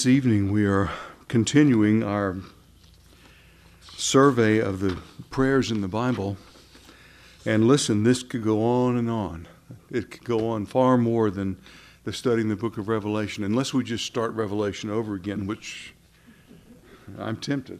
This evening we are continuing our survey of the prayers in the Bible. And listen, this could go on and on. It could go on far more than the studying the book of Revelation, unless we just start Revelation over again, which I'm tempted.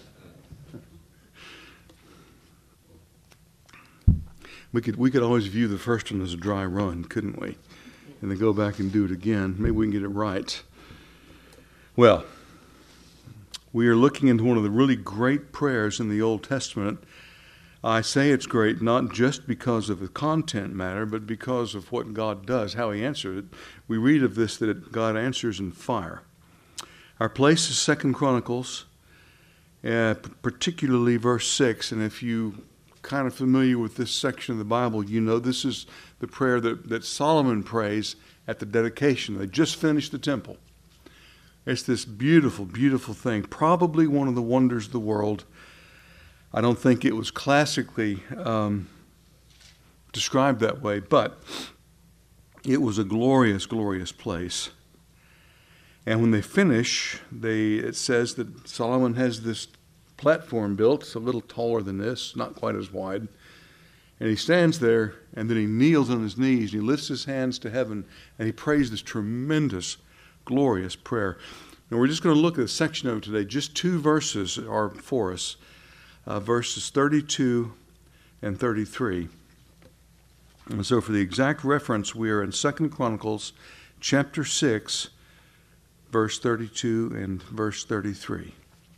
We could always view the first one as a dry run, couldn't we? And then go back and do it again. Maybe we can get it right. Well, we are looking into one of the really great prayers in the Old Testament. I say it's great not just because of the content matter, but because of what God does, how he answers it. We read of this that God answers in fire. Our place is 2 Chronicles, particularly verse 6. And if you kind of familiar with this section of the Bible, you know this is the prayer that Solomon prays at the dedication. They just finished the temple. It's this beautiful, beautiful thing. Probably one of the wonders of the world. I don't think it was classically described that way, but it was a glorious, glorious place. And when they finish, it says that Solomon has this platform built. It's a little taller than this, not quite as wide. And he stands there, and then he kneels on his knees, and he lifts his hands to heaven, and he prays this tremendous, glorious prayer. Now we're just going to look at a section of it today. Just two verses are for us, verses 32 and 33. And so for the exact reference, we are in 2 Chronicles chapter 6, verse 32 and verse 33.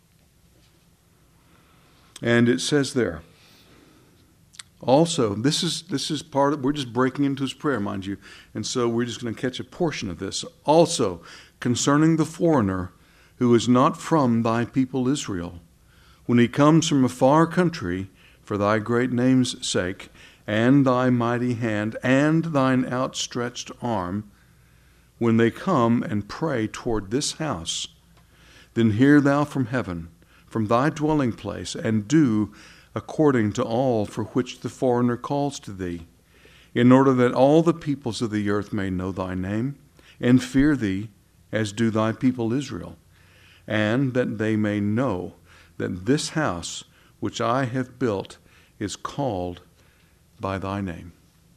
And it says there, also, this is part of, we're just breaking into his prayer, mind you, and so we're just going to catch a portion of this. Also, concerning the foreigner who is not from thy people Israel, when he comes from a far country for thy great name's sake, and thy mighty hand, and thine outstretched arm, when they come and pray toward this house, then hear thou from heaven, from thy dwelling place, and do according to all for which the foreigner calls to thee, in order that all the peoples of the earth may know thy name, and fear thee, as do thy people Israel, and that they may know that this house which I have built is called by thy name.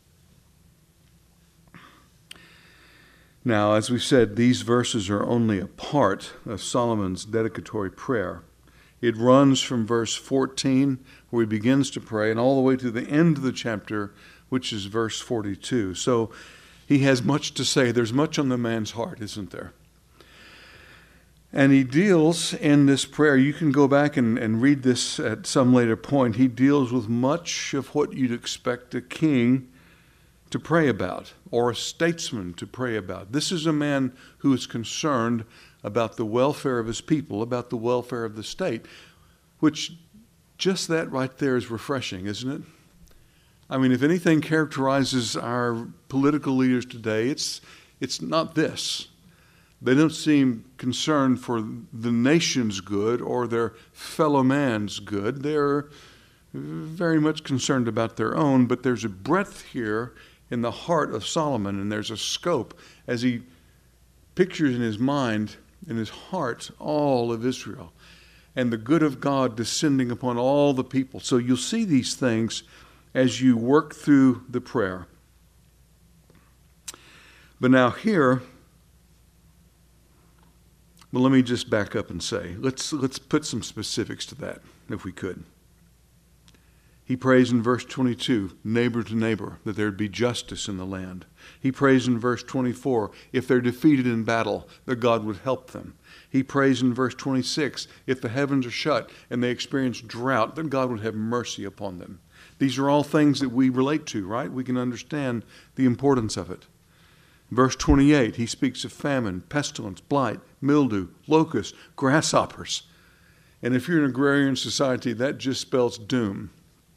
Now, as we said, these verses are only a part of Solomon's dedicatory prayer. It runs from verse 14, where he begins to pray, and all the way to the end of the chapter, which is verse 42. So he has much to say. There's much on the man's heart, isn't there? And he deals in this prayer, you can go back and read this at some later point. He deals with much of what you'd expect a king to pray about, or a statesman to pray about. This is a man who is concerned about the welfare of his people, about the welfare of the state, which just that right there is refreshing, isn't it? I mean, if anything characterizes our political leaders today, it's not this. They don't seem concerned for the nation's good or their fellow man's good. They're very much concerned about their own, but there's a breadth here in the heart of Solomon, and there's a scope as he pictures in his mind, in his heart, all of Israel and the good of God descending upon all the people. So you'll see these things as you work through the prayer. But now here, well, let me just back up and say, let's put some specifics to that, if we could. He prays in verse 22, neighbor to neighbor, that there'd be justice in the land. He prays in verse 24, if they're defeated in battle, that God would help them. He prays in verse 26, if the heavens are shut and they experience drought, then God would have mercy upon them. These are all things that we relate to, right? We can understand the importance of it. Verse 28, he speaks of famine, pestilence, blight, mildew, locusts, grasshoppers. And if you're an agrarian society, that just spells doom.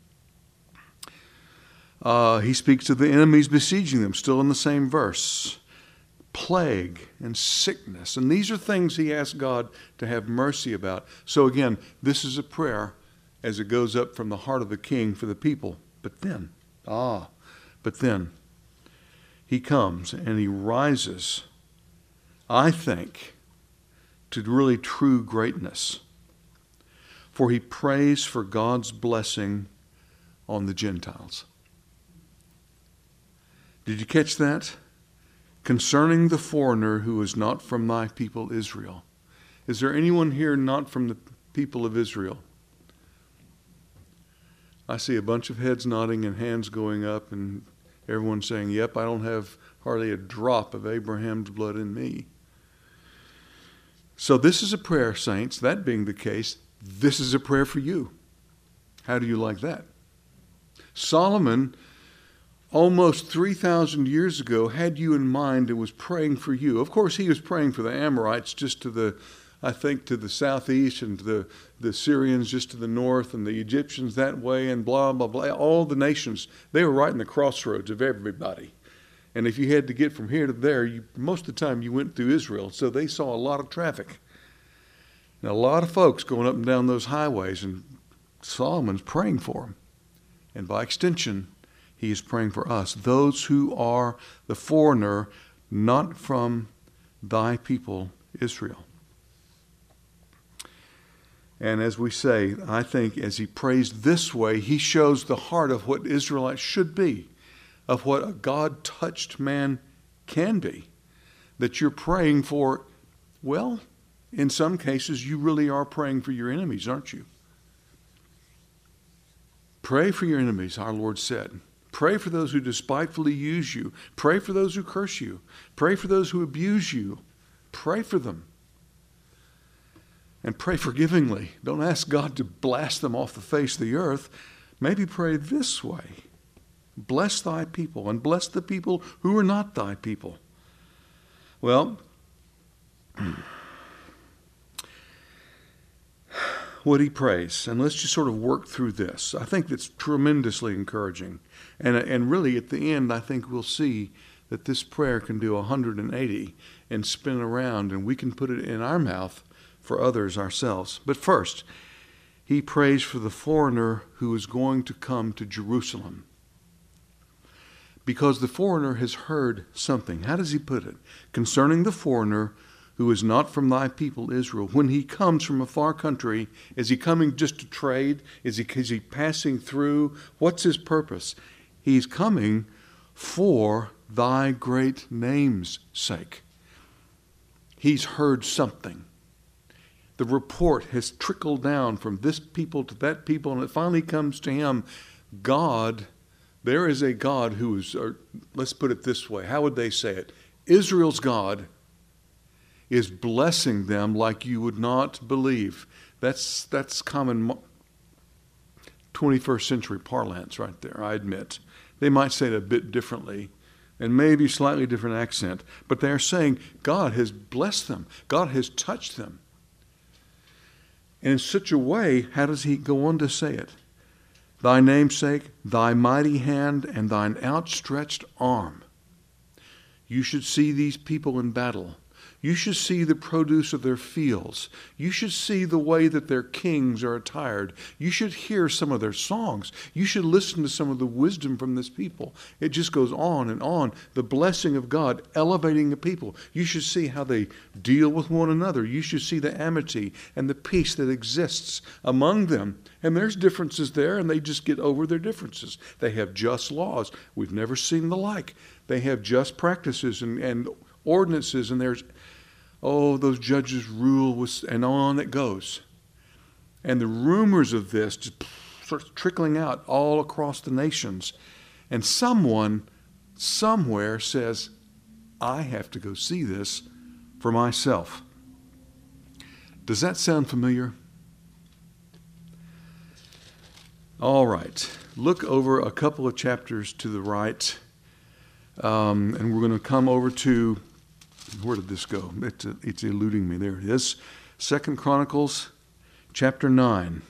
He speaks of the enemies besieging them, still in the same verse. Plague and sickness. And these are things he asks God to have mercy about. So again, this is a prayer as it goes up from the heart of the king for the people. But then, he comes and he rises, I think, to really true greatness. For he prays for God's blessing on the Gentiles. Did you catch that? Concerning the foreigner who is not from thy people Israel. Is there anyone here not from the people of Israel? I see a bunch of heads nodding and hands going up and everyone saying, yep, I don't have hardly a drop of Abraham's blood in me. So this is a prayer, saints. That being the case, this is a prayer for you. How do you like that? Solomon, almost 3,000 years ago, had you in mind and was praying for you. Of course, he was praying for the Amorites just to the southeast, and to the Syrians just to the north, and the Egyptians that way, and blah, blah, blah. All the nations, they were right in the crossroads of everybody. And if you had to get from here to there, most of the time you went through Israel. So they saw a lot of traffic. And a lot of folks going up and down those highways, and Solomon's praying for them. And by extension, he is praying for us, those who are the foreigner, not from thy people Israel. And as we say, I think as he prays this way, he shows the heart of what Israelites should be, of what a God-touched man can be. That you're praying for, well, in some cases, you really are praying for your enemies, aren't you? Pray for your enemies, our Lord said. Pray for those who despitefully use you. Pray for those who curse you. Pray for those who abuse you. Pray for them. And pray forgivingly. Don't ask God to blast them off the face of the earth. Maybe pray this way. Bless thy people, and bless the people who are not thy people. Well, what he prays, and let's just sort of work through this. I think that's tremendously encouraging. And really at the end, I think we'll see that this prayer can do 180 and spin around, and we can put it in our mouth for others ourselves. But first, he prays for the foreigner who is going to come to Jerusalem. Because the foreigner has heard something. How does he put it? Concerning the foreigner who is not from thy people Israel. When he comes from a far country, is he coming just to trade? Is he passing through? What's his purpose? He's coming for thy great name's sake. He's heard something. The report has trickled down from this people to that people, and it finally comes to him. God, there is a God who is, or let's put it this way. How would they say it? Israel's God is blessing them like you would not believe. That's common 21st century parlance right there, I admit. They might say it a bit differently, and maybe slightly different accent, but they're saying God has blessed them. God has touched them. And in such a way, how does he go on to say it? Thy name's sake, thy mighty hand, and thine outstretched arm. You should see these people in battle. You should see the produce of their fields. You should see the way that their kings are attired. You should hear some of their songs. You should listen to some of the wisdom from this people. It just goes on and on. The blessing of God elevating the people. You should see how they deal with one another. You should see the amity and the peace that exists among them. And there's differences there, and they just get over their differences. They have just laws. We've never seen the like. They have just practices and ordinances, and there's those judges rule, and on it goes. And the rumors of this just starts trickling out all across the nations. And someone somewhere says, I have to go see this for myself. Does that sound familiar? All right. Look over a couple of chapters to the right, and we're going to come over to, where did this go? It's eluding me. There it is. 2 Chronicles chapter 9.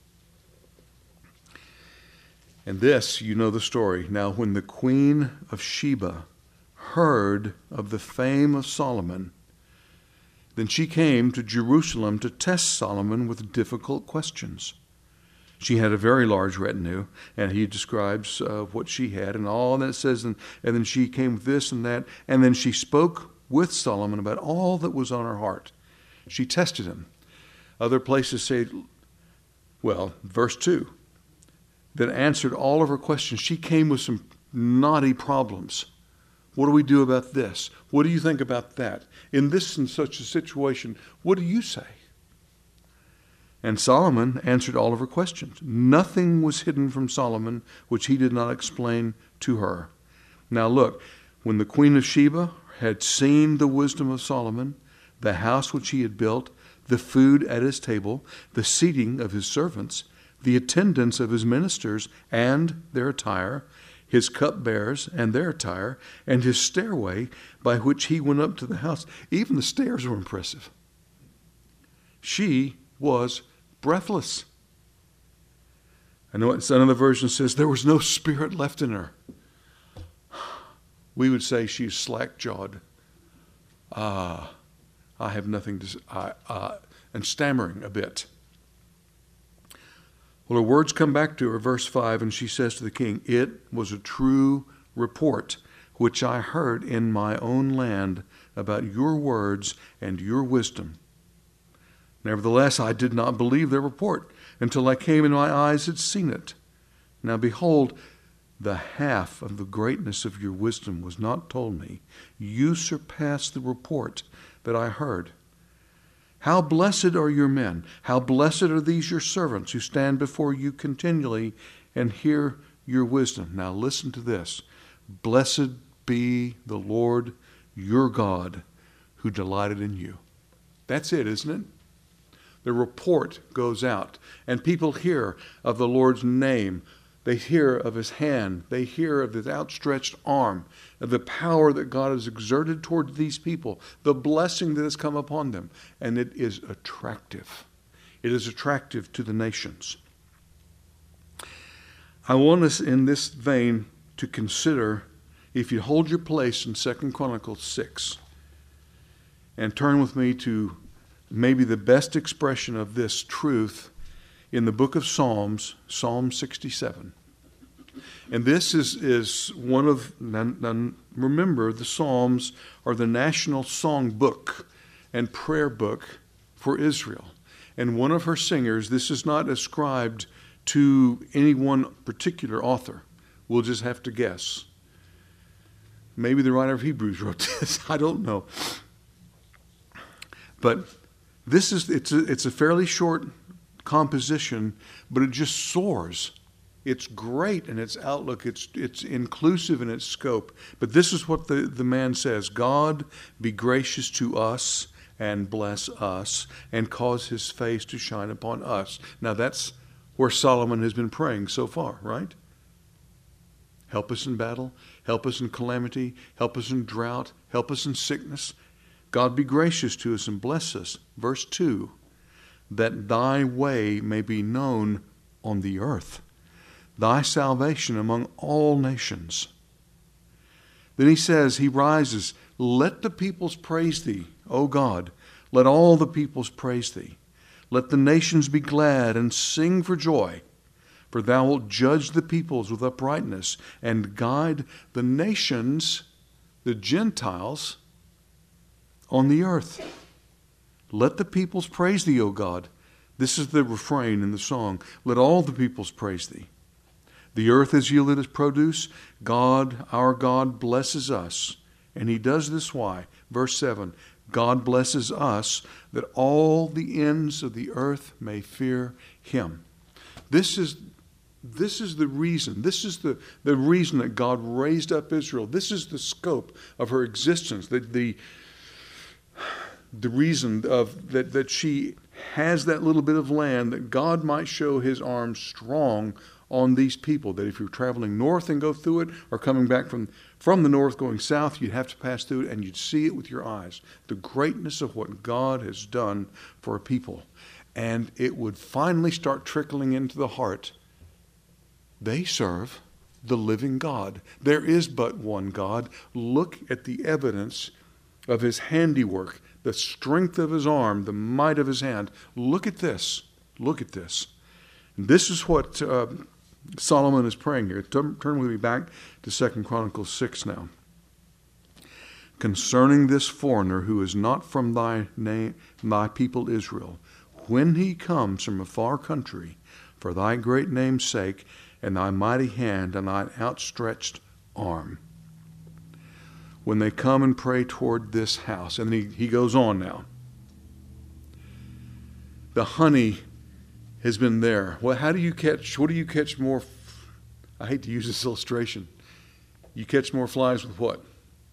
And this, you know the story. Now, when the queen of Sheba heard of the fame of Solomon, then she came to Jerusalem to test Solomon with difficult questions. She had a very large retinue, and he describes what she had and all that it says. And then she came with this and that, and then she spoke with Solomon about all that was on her heart. She tested him. Other places say, well, verse 2, that answered all of her questions. She came with some knotty problems. What do we do about this? What do you think about that? In this and such a situation, what do you say? And Solomon answered all of her questions. Nothing was hidden from Solomon which he did not explain to her. Now look, when the queen of Sheba had seen the wisdom of Solomon, the house which he had built, the food at his table, the seating of his servants, the attendance of his ministers and their attire, his cupbearers and their attire, and his stairway by which he went up to the house. Even the stairs were impressive. She was breathless. I know another version says there was no spirit left in her. We would say she's slack-jawed. I have nothing to say, and stammering a bit. Well, her words come back to her, verse 5, and she says to the king, "It was a true report which I heard in my own land about your words and your wisdom. Nevertheless, I did not believe their report until I came and my eyes had seen it. Now behold, the half of the greatness of your wisdom was not told me. You surpass the report that I heard. How blessed are your men! How blessed are these your servants who stand before you continually and hear your wisdom." Now listen to this. "Blessed be the Lord your God who delighted in you." That's it, isn't it? The report goes out, and people hear of the Lord's name. They hear of his hand. They hear of his outstretched arm, of the power that God has exerted toward these people, the blessing that has come upon them. And it is attractive. It is attractive to the nations. I want us in this vein to consider, if you hold your place in 2 Chronicles 6, and turn with me to maybe the best expression of this truth in the book of Psalms, Psalm 67. And this is one of, remember, the Psalms are the national song book and prayer book for Israel. And one of her singers, this is not ascribed to any one particular author. We'll just have to guess. Maybe the writer of Hebrews wrote this. I don't know. But it's a fairly short composition, but it just soars. It's great in its outlook. It's inclusive in its scope. But this is what the man says: "God be gracious to us and bless us and cause his face to shine upon us." Now that's where Solomon has been praying so far, right? Help us in battle. Help us in calamity. Help us in drought. Help us in sickness. God be gracious to us and bless us. Verse 2, "that thy way may be known on the earth, thy salvation among all nations." Then he says, he rises, "Let the peoples praise thee, O God. Let all the peoples praise thee. Let the nations be glad and sing for joy. For thou wilt judge the peoples with uprightness and guide the nations," the Gentiles, "on the earth. Let the peoples praise thee, O God." This is the refrain in the song. Let all the peoples praise thee. The earth has yielded its produce. God, our God, blesses us. And he does this why? Verse 7, "God blesses us that all the ends of the earth may fear him." This is the reason. This is the reason that God raised up Israel. This is the scope of her existence. The reason of that she has that little bit of land, that God might show his arm strong on these people. That if you're traveling north and go through it, or coming back from the north going south, you'd have to pass through it and you'd see it with your eyes. The greatness of what God has done for a people. And it would finally start trickling into the heart. They serve the living God. There is but one God. Look at the evidence of his handiwork, the strength of his arm, the might of his hand. Look at this. Look at this. And this is what Solomon is praying here. Turn with me back to 2 Chronicles 6 now. concerning this foreigner who is not from thy people Israel, when he comes from a far country, for thy great name's sake, and thy mighty hand, and thine outstretched arm. When they come and pray toward this house. And he goes on now. The honey has been there. Well, what do you catch more? I hate to use this illustration. You catch more flies with what?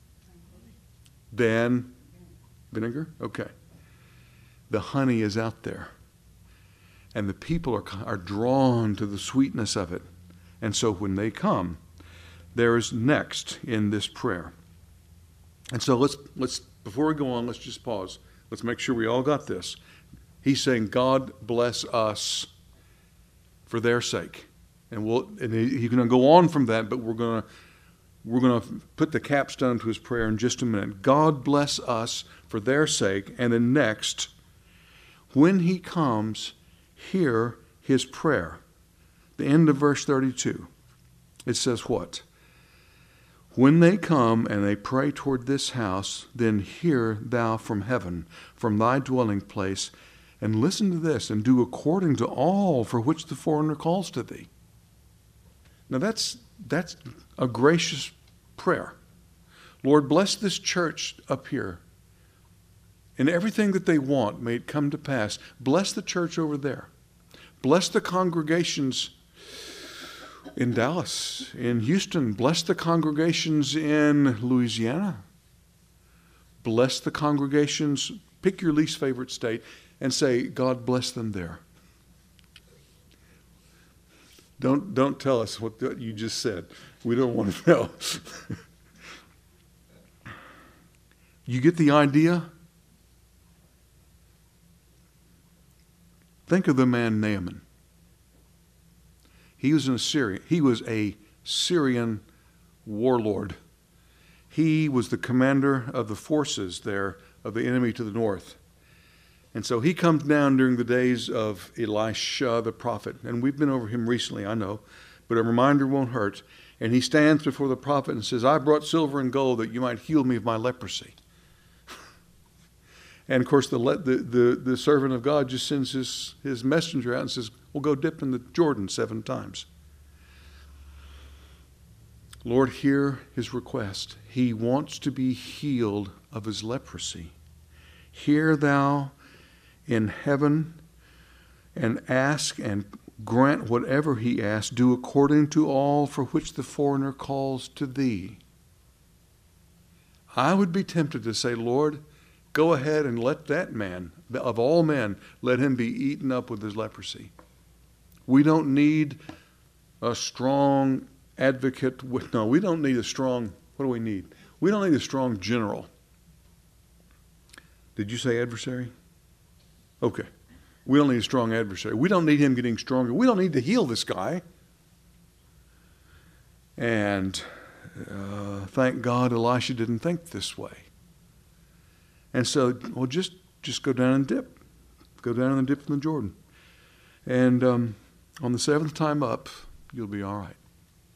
Than vinegar? Okay. The honey is out there. And the people are drawn to the sweetness of it. And so when they come, there is next in this prayer. And so let's before we go on, let's just pause. Let's make sure we all got this. He's saying, God bless us for their sake. And he's going to go on from that, but we're going to put the capstone to his prayer in just a minute. God bless us for their sake. And then next, when he comes, hear his prayer. The end of verse 32. It says what? When they come and they pray toward this house, then hear thou from heaven, from thy dwelling place, and listen to this, and do according to all for which the foreigner calls to thee. Now that's a gracious prayer. Lord, bless this church up here. And everything that they want, may it come to pass. Bless the church over there. Bless the congregations in Dallas, in Houston. Bless the congregations in Louisiana. Bless the congregations. Pick your least favorite state and say, God bless them there. Don't tell us what you just said. We don't want to know. You get the idea? Think of the man Naaman. He was a Syrian warlord. He was the commander of the forces there of the enemy to the north. And so he comes down during the days of Elisha the prophet. And we've been over him recently, I know, but a reminder won't hurt. And he stands before the prophet and says, I brought silver and gold that you might heal me of my leprosy. And of course, the servant of God just sends his messenger out and says, well, go dip in the Jordan 7 times. Lord, hear his request. He wants to be healed of his leprosy. Hear thou in heaven and ask and grant whatever he asks. Do according to all for which the foreigner calls to thee. I would be tempted to say, Lord, go ahead and let that man, of all men, let him be eaten up with his leprosy. We don't need a strong advocate. No, we don't need a strong, what do we need? We don't need a strong general. Did you say adversary? Okay. We don't need a strong adversary. We don't need him getting stronger. We don't need to heal this guy. And thank God Elisha didn't think this way. And so, well, just go down and dip. Go down and dip in the Jordan. And on the 7th time up, you'll be all right.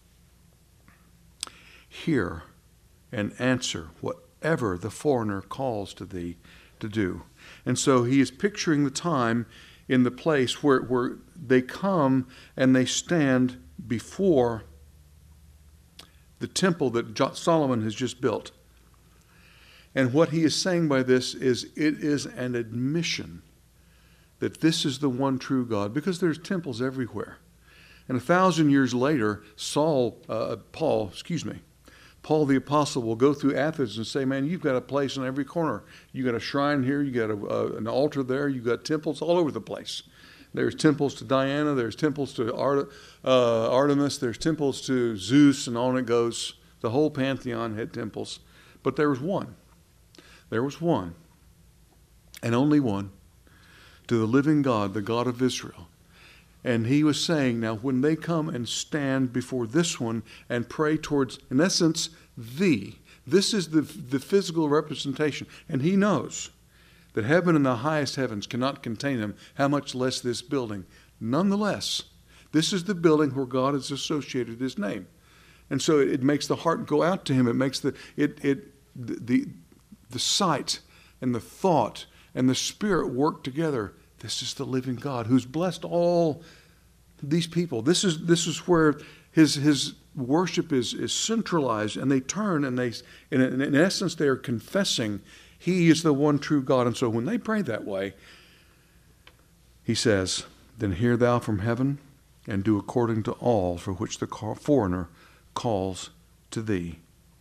Hear and answer whatever the foreigner calls to thee to do. And so he is picturing the time in the place where they come and they stand before the temple that Solomon has just built. And what he is saying by this is it is an admission that this is the one true God, because there's temples everywhere. And 1,000 years later, Paul the Apostle will go through Athens and say, man, you've got a place in every corner. You got a shrine here, you got an altar there, you got temples all over the place. There's temples to Diana, there's temples to Artemis, there's temples to Zeus, and on it goes. The whole pantheon had temples. But there was one. There was one, and only one, to the living God, the God of Israel. And he was saying, now when they come and stand before this one and pray towards, in essence, thee, this is the physical representation. And he knows that heaven and the highest heavens cannot contain him, how much less this building. Nonetheless, this is the building where God has associated his name. And so it makes the heart go out to him. It makes the sight and the thought and the Spirit work together. This is the living God who's blessed all these people. This is where his worship is centralized, and they turn and in essence they are confessing He is the one true God. And so when they pray that way, he says, "Then hear thou from heaven, and do according to all for which the foreigner calls to thee."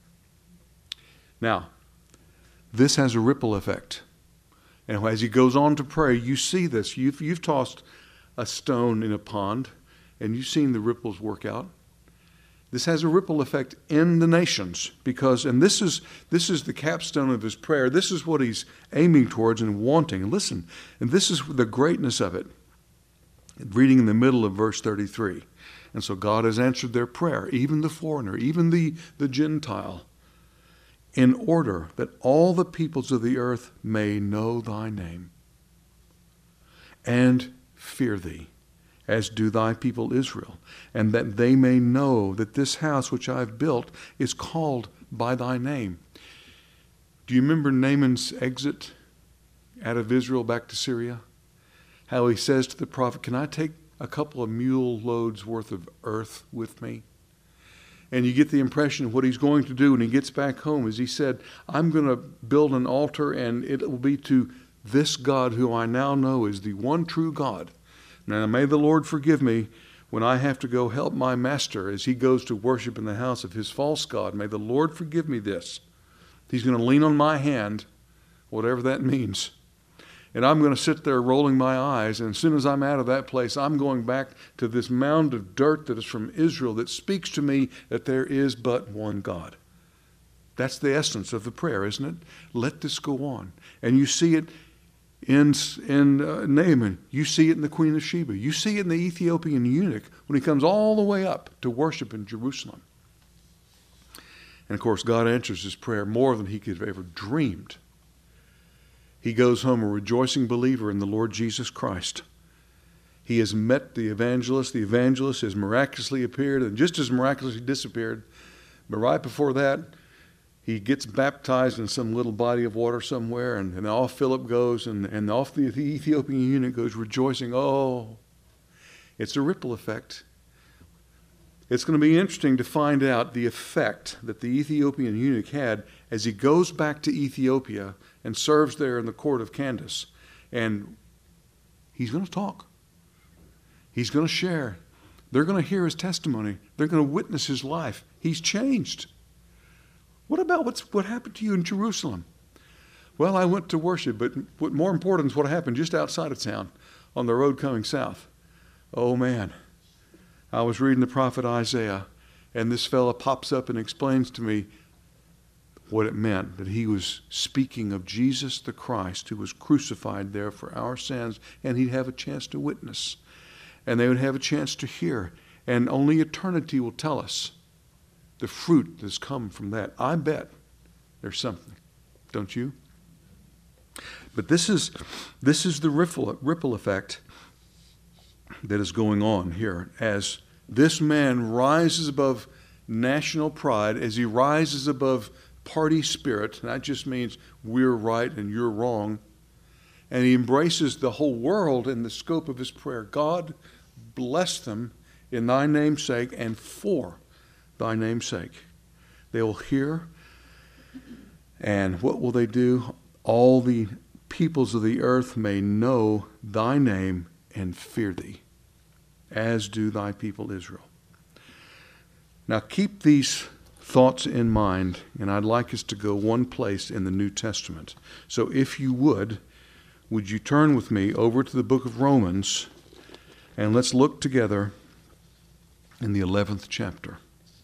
Now, this has a ripple effect. And as he goes on to pray, you see this. You've tossed a stone in a pond, and you've seen the ripples work out. This has a ripple effect in the nations because, and this is the capstone of his prayer. This is what he's aiming towards and wanting. And listen, and this is the greatness of it. Reading in the middle of verse 33. And so God has answered their prayer, even the foreigner, even the Gentile, in order that all the peoples of the earth may know thy name and fear thee, as do thy people Israel, and that they may know that this house which I have built is called by thy name. Do you remember Naaman's exit out of Israel back to Syria? How he says to the prophet, "Can I take a couple of mule loads worth of earth with me?" And you get the impression of what he's going to do when he gets back home is he said, "I'm going to build an altar, and it will be to this God who I now know is the one true God. Now may the Lord forgive me when I have to go help my master as he goes to worship in the house of his false god. May the Lord forgive me this. He's going to lean on my hand, whatever that means. And I'm going to sit there rolling my eyes, and as soon as I'm out of that place, I'm going back to this mound of dirt that is from Israel that speaks to me that there is but one God." That's the essence of the prayer, isn't it? Let this go on. And you see it in Naaman. You see it in the Queen of Sheba. You see it in the Ethiopian eunuch when he comes all the way up to worship in Jerusalem. And of course, God answers his prayer more than he could have ever dreamed. He goes home a rejoicing believer in the Lord Jesus Christ. He has met the evangelist. The evangelist has miraculously appeared and just as miraculously disappeared. But right before that, he gets baptized in some little body of water somewhere, and off Philip goes, and off the Ethiopian eunuch goes rejoicing. Oh, it's a ripple effect. It's going to be interesting to find out the effect that the Ethiopian eunuch had as he goes back to Ethiopia and serves there in the court of Candace. And he's going to talk. He's going to share. They're going to hear his testimony. They're going to witness his life. He's changed. What about what happened to you in Jerusalem? Well, I went to worship, but what more important is what happened just outside of town on the road coming south. Oh, man. I was reading the prophet Isaiah, and this fella pops up and explains to me what it meant, that he was speaking of Jesus the Christ who was crucified there for our sins, and he'd have a chance to witness, and they would have a chance to hear, and only eternity will tell us the fruit that's come from that. I bet there's something, don't you? But this is the ripple effect that is going on here as this man rises above national pride, as he rises above party spirit. And that just means we're right and you're wrong. And he embraces the whole world in the scope of his prayer. God, bless them in thy name's sake and for thy name's sake. They will hear. And what will they do? All the peoples of the earth may know thy name and fear thee, as do thy people Israel. Now keep these thoughts in mind, and I'd like us to go one place in the New Testament. So if you would you turn with me over to the book of Romans, and let's look together in the 11th chapter.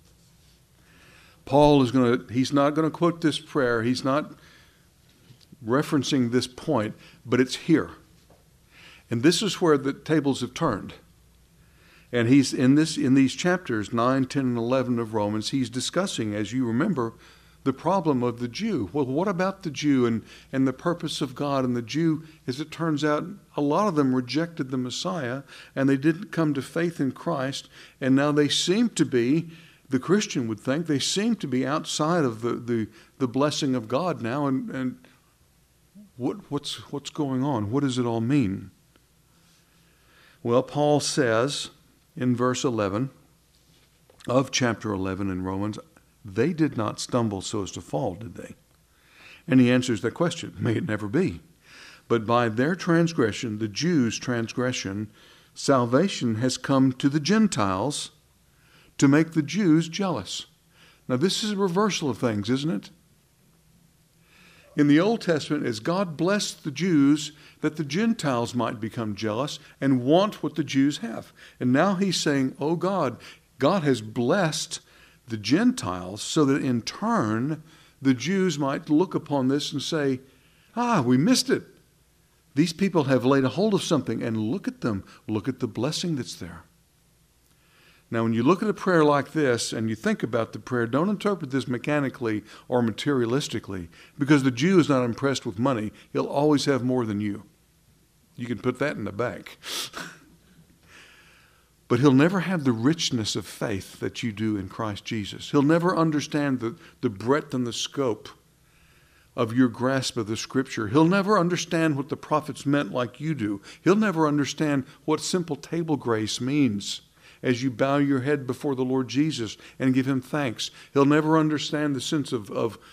Paul he's not going to quote this prayer. He's not referencing this point, but it's here. And this is where the tables have turned. And he's in these chapters 9, 10, and 11 of Romans, he's discussing, as you remember, the problem of the Jew. Well, what about the Jew and the purpose of God? And the Jew, as it turns out, a lot of them rejected the Messiah, and they didn't come to faith in Christ, and now they seem to be the Christian would think they seem to be outside of the blessing of God now. And what's going on? What does it all mean? Well, Paul says in verse 11 of chapter 11 in Romans, they did not stumble so as to fall, did they? And he answers that question, may it never be. But by their transgression, the Jews' transgression, salvation has come to the Gentiles to make the Jews jealous. Now this is a reversal of things, isn't it? In the Old Testament, as God blessed the Jews, that the Gentiles might become jealous and want what the Jews have. And now he's saying, oh God has blessed the Gentiles so that in turn the Jews might look upon this and say, we missed it. These people have laid a hold of something, and look at them. Look at the blessing that's there. Now, when you look at a prayer like this and you think about the prayer, don't interpret this mechanically or materialistically, because the Jew is not impressed with money. He'll always have more than you. You can put that in the bank. But he'll never have the richness of faith that you do in Christ Jesus. He'll never understand the breadth and the scope of your grasp of the Scripture. He'll never understand what the prophets meant like you do. He'll never understand what simple table grace means as you bow your head before the Lord Jesus and give him thanks. He'll never understand the sense of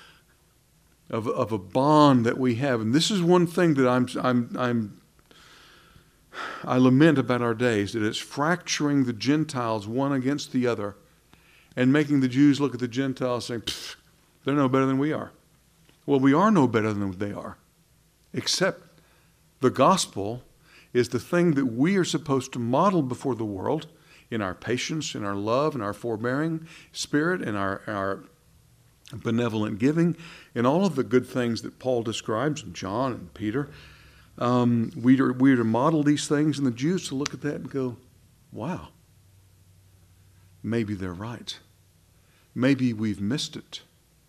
a bond that we have. And this is one thing that I lament about our days, that it's fracturing the Gentiles one against the other and making the Jews look at the Gentiles saying, they're no better than we are. Well, we are no better than they are, except the gospel is the thing that we are supposed to model before the world in our patience, in our love, in our forbearing spirit, in our benevolent giving, in all of the good things that Paul describes, and John and Peter. We are to model these things, and the Jews to look at that and go, wow, maybe they're right. Maybe we've missed it.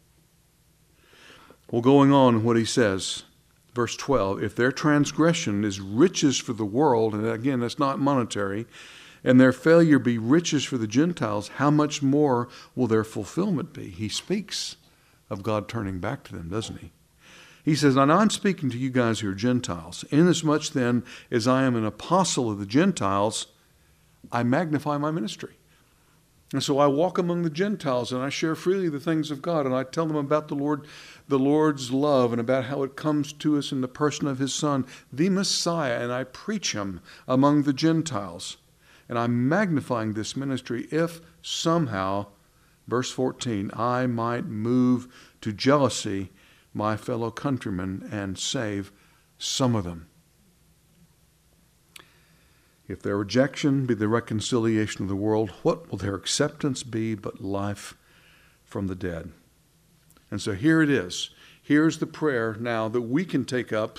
Well, going on, what he says, verse 12, if their transgression is riches for the world, and again, that's not monetary, and their failure be riches for the Gentiles, how much more will their fulfillment be? He speaks of God turning back to them, doesn't he? He says, and I'm speaking to you guys who are Gentiles. Inasmuch then as I am an apostle of the Gentiles, I magnify my ministry. And so I walk among the Gentiles and I share freely the things of God, and I tell them about the Lord's love, and about how it comes to us in the person of his Son, the Messiah, and I preach him among the Gentiles. And I'm magnifying this ministry if somehow, verse 14, I might move to jealousy my fellow countrymen and save some of them. If their rejection be the reconciliation of the world, what will their acceptance be but life from the dead? And so here it is. Here's the prayer now that we can take up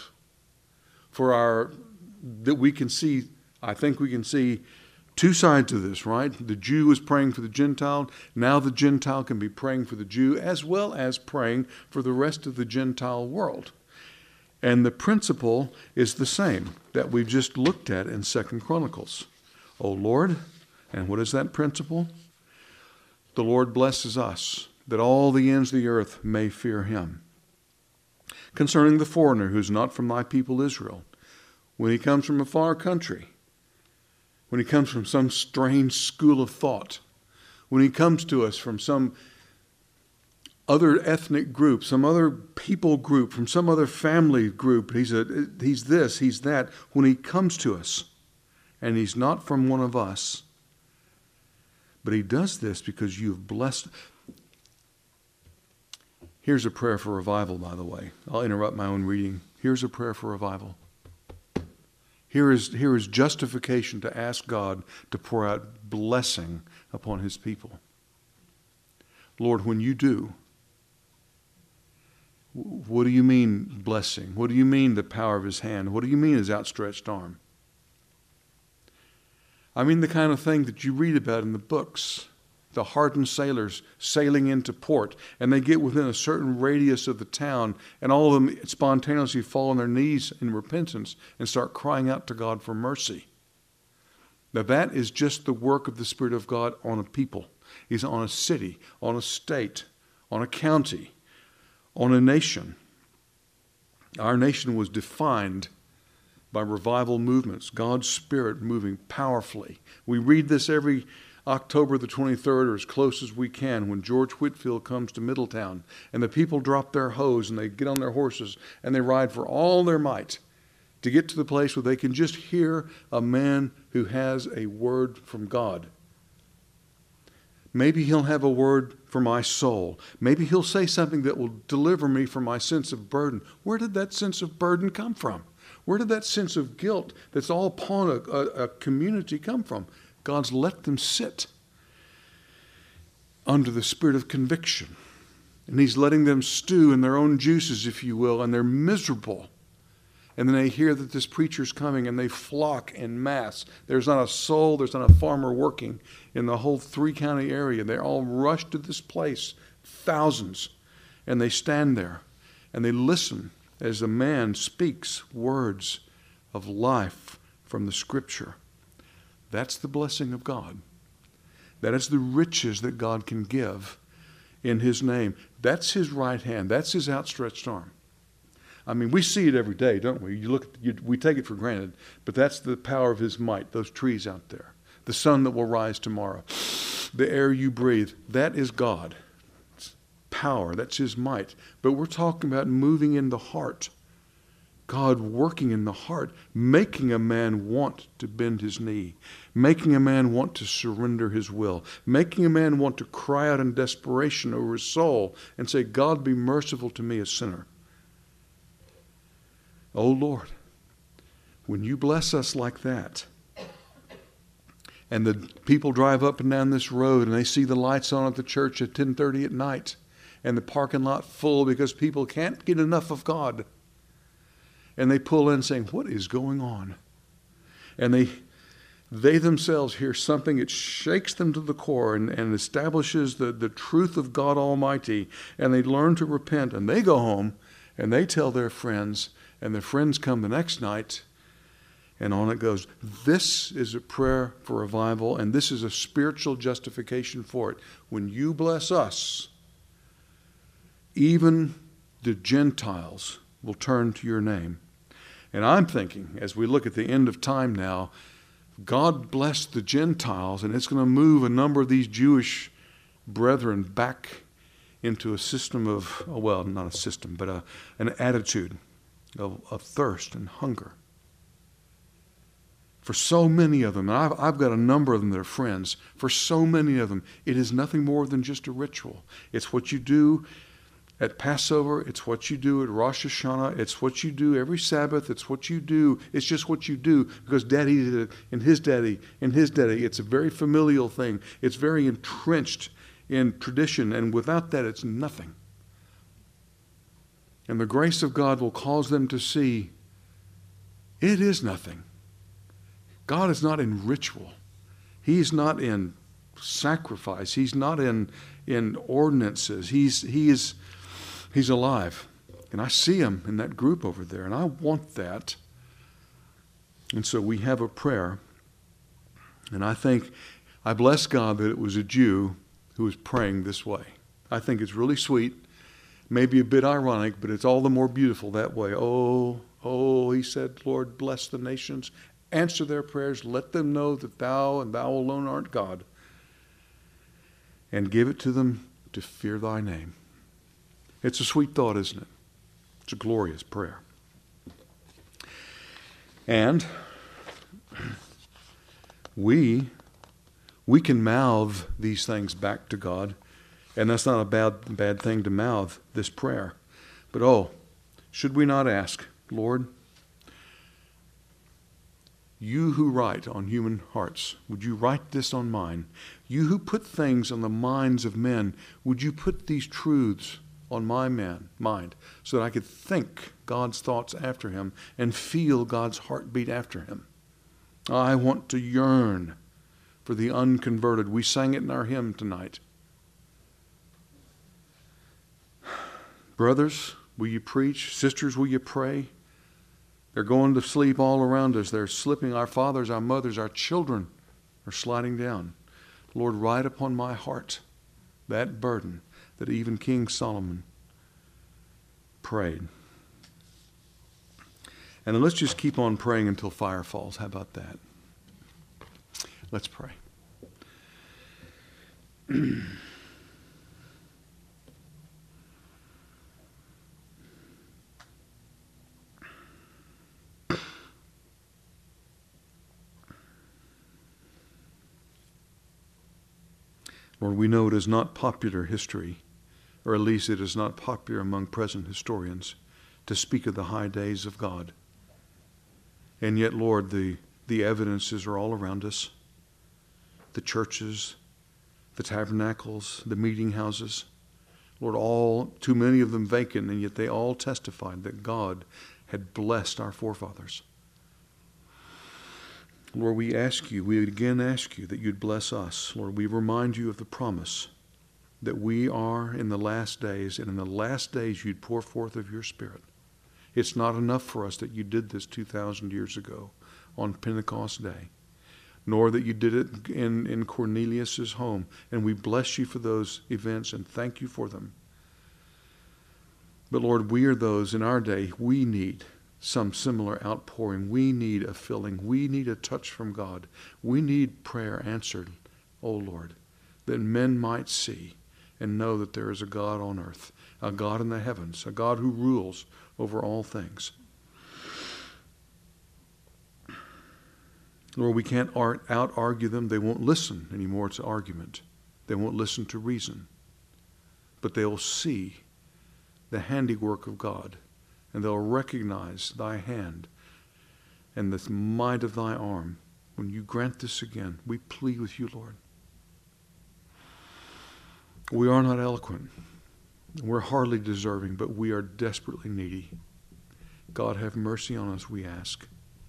that we can see, I think we can see two sides of this, right? The Jew is praying for the Gentile. Now the Gentile can be praying for the Jew, as well as praying for the rest of the Gentile world. And the principle is the same that we've just looked at in 2 Chronicles. O Lord, and what is that principle? The Lord blesses us, that all the ends of the earth may fear him. Concerning the foreigner who is not from thy people Israel, when he comes from a far country, when he comes from some strange school of thought, when he comes to us from some other ethnic group, some other people group, from some other family group, he's this, he's that, when he comes to us, and he's not from one of us, but he does this because you've blessed. Here's a prayer for revival, by the way. I'll interrupt my own reading. Here's a prayer for revival. Here is justification to ask God to pour out blessing upon his people. Lord, when you do, what do you mean blessing? What do you mean the power of his hand? What do you mean his outstretched arm? I mean the kind of thing that you read about in the books. The hardened sailors sailing into port, and they get within a certain radius of the town, and all of them spontaneously fall on their knees in repentance and start crying out to God for mercy. Now that is just the work of the Spirit of God on a people. He's on a city, on a state, on a county, on a nation. Our nation was defined by revival movements, God's Spirit moving powerfully. We read this every October the 23rd, or as close as we can, when George Whitefield comes to Middletown and the people drop their hoes and they get on their horses and they ride for all their might to get to the place where they can just hear a man who has a word from God. Maybe he'll have a word for my soul. Maybe he'll say something that will deliver me from my sense of burden. Where did that sense of burden come from? Where did that sense of guilt that's all upon a community come from? God's let them sit under the spirit of conviction. And he's letting them stew in their own juices, if you will, and they're miserable. And then they hear that this preacher's coming and they flock en masse. There's not a soul, there's not a farmer working in the whole 3-county area. They all rush to this place, thousands. And they stand there and they listen as the man speaks words of life from the Scripture. That's the blessing of God. That is the riches that God can give in His name. That's His right hand. That's His outstretched arm. I mean, we see it every day, don't we? We take it for granted, but that's the power of His might, those trees out there. The sun that will rise tomorrow. The air you breathe. That is God. It's power. That's His might. But we're talking about moving in the heart. God working in the heart, making a man want to bend his knee, making a man want to surrender his will, making a man want to cry out in desperation over his soul and say, God, be merciful to me, a sinner. Oh Lord, when you bless us like that, and the people drive up and down this road and they see the lights on at the church at 10:30 at night and the parking lot full because people can't get enough of God. And they pull in saying, what is going on? And they themselves hear something that shakes them to the core and establishes the truth of God Almighty. And they learn to repent. And they go home and they tell their friends. And their friends come the next night. And on it goes. This is a prayer for revival. And this is a spiritual justification for it. When you bless us, even the Gentiles will turn to your name. And I'm thinking, as we look at the end of time now, God blessed the Gentiles, and it's going to move a number of these Jewish brethren back into a system of, well, not a system, but an attitude of thirst and hunger. For so many of them, and I've got a number of them that are friends, for so many of them, it is nothing more than just a ritual. It's what you do at Passover, it's what you do at Rosh Hashanah, it's what you do every Sabbath, it's what you do, it's just what you do because Daddy did it, and his daddy, and his daddy. It's a very familial thing. It's very entrenched in tradition, and without that it's nothing. And the grace of God will cause them to see it is nothing. God is not in ritual. He's not in sacrifice. He's not in ordinances. He's alive. And I see him in that group over there, and I want that. And so we have a prayer. And I bless God that it was a Jew who was praying this way. I think it's really sweet, maybe a bit ironic, but it's all the more beautiful that way. Oh, he said, Lord, bless the nations, answer their prayers, let them know that thou and thou alone art God, and give it to them to fear thy name. It's a sweet thought, isn't it? It's a glorious prayer. And we can mouth these things back to God, and that's not a bad thing to mouth this prayer. But should we not ask, Lord, you who write on human hearts, would you write this on mine? You who put things on the minds of men, would you put these truths on my mind so that I could think God's thoughts after him and feel God's heartbeat after him? I want to yearn for the unconverted. We sang it in our hymn tonight. Brothers, will you preach? Sisters, will you pray? They're going to sleep all around us. They're slipping. Our fathers, our mothers, our children are sliding down. Lord, write upon my heart that burden that even King Solomon prayed. And then let's just keep on praying until fire falls. How about that? Let's pray. Lord, we know it is not popular history, or at least it is not popular among present historians, to speak of the high days of God. And yet, Lord, the evidences are all around us. The churches, the tabernacles, the meeting houses. Lord, too many of them vacant, and yet they all testified that God had blessed our forefathers. Lord, we again ask you that you'd bless us. Lord, we remind you of the promise that we are in the last days, and in the last days you'd pour forth of your Spirit. It's not enough for us that you did this 2,000 years ago on Pentecost Day, nor that you did it in Cornelius' home. And we bless you for those events and thank you for them. But Lord, we are those in our day, we need some similar outpouring. We need a filling. We need a touch from God. We need prayer answered, O Lord, that men might see and know that there is a God on earth, a God in the heavens, a God who rules over all things. Lord, we can't out-argue them. They won't listen anymore to argument. They won't listen to reason. But they'll see the handiwork of God, and they'll recognize thy hand and the might of thy arm. When you grant this again, we plead with you, Lord. We are not eloquent. We're hardly deserving, but we are desperately needy. God, have mercy on us, we ask.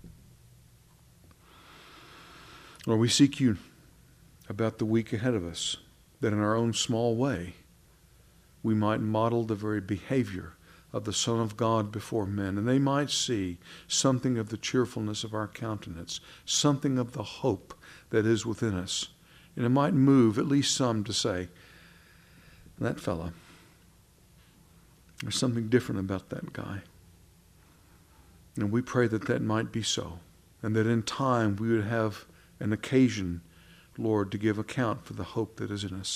Lord, we seek you about the week ahead of us, that in our own small way, we might model the very behavior of the Son of God before men, and they might see something of the cheerfulness of our countenance, something of the hope that is within us. And it might move at least some to say, that fella, there's something different about that guy. And we pray that that might be so, and that in time we would have an occasion, Lord, to give account for the hope that is in us.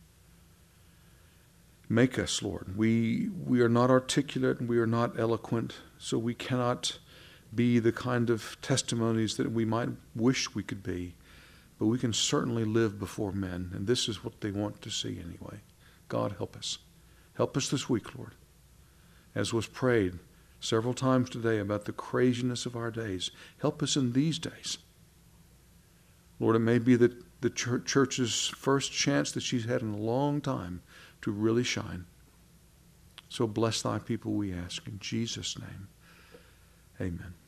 Make us, Lord. We are not articulate and we are not eloquent, so we cannot be the kind of testimonies that we might wish we could be, but we can certainly live before men, and this is what they want to see anyway. God, help us. Help us this week, Lord. As was prayed several times today about the craziness of our days, help us in these days. Lord, it may be that the church's first chance that she's had in a long time to really shine. So bless thy people, we ask. In Jesus' name, amen.